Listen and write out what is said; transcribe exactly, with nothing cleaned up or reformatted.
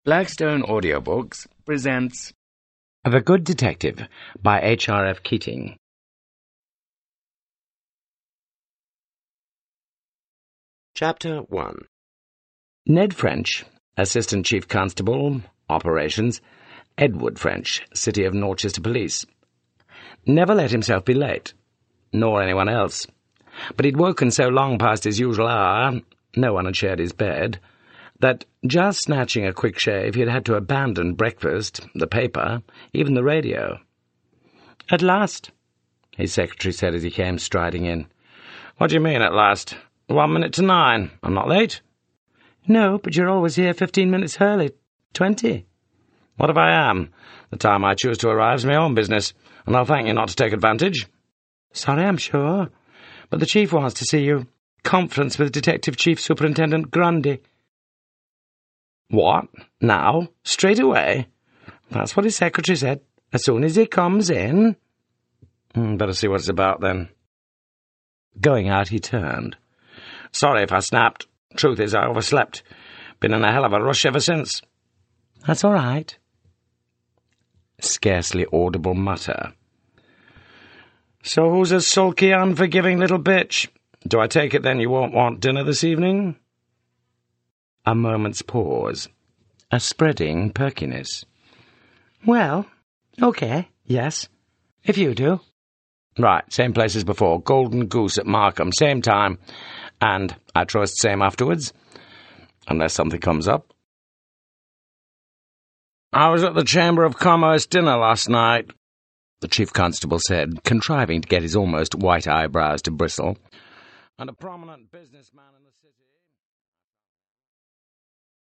Blackstone Audiobooks presents The Good Detective by H R F Keating. Chapter one. Ned French, Assistant Chief Constable, Operations, Edward French, City of Norchester Police. Never let himself be late, nor anyone else. But he'd woken so long past his usual hour, no one had shared his bed, that, just snatching a quick shave, he had had to abandon breakfast, the paper, even the radio. "At last," his secretary said as he came striding in. "What do you mean, at last? One minute to nine. I'm not late?" "No, but you're always here fifteen minutes early. Twenty." "What if I am? The time I choose to arrive is my own business, and I'll thank you not to take advantage." "Sorry, I'm sure. But the chief wants to see you. Conference with Detective Chief Superintendent Grundy." "What? Now? Straight away?" "That's what his secretary said. As soon as he comes in." Hmm, better see what it's about, then. Going out, he turned. "Sorry if I snapped. Truth is, I overslept. Been in a hell of a rush ever since." "That's all right." Scarcely audible mutter. "So who's a sulky, unforgiving little bitch? Do I take it, then, you won't want dinner this evening?" A moment's pause. A spreading perkiness. "Well, okay, yes, if you do." "Right, same place as before. Golden Goose at Markham, same time. And, I trust, same afterwards. Unless something comes up." "I was at the Chamber of Commerce dinner last night," the Chief Constable said, contriving to get his almost white eyebrows to bristle. "And a prominent businessman in the city..."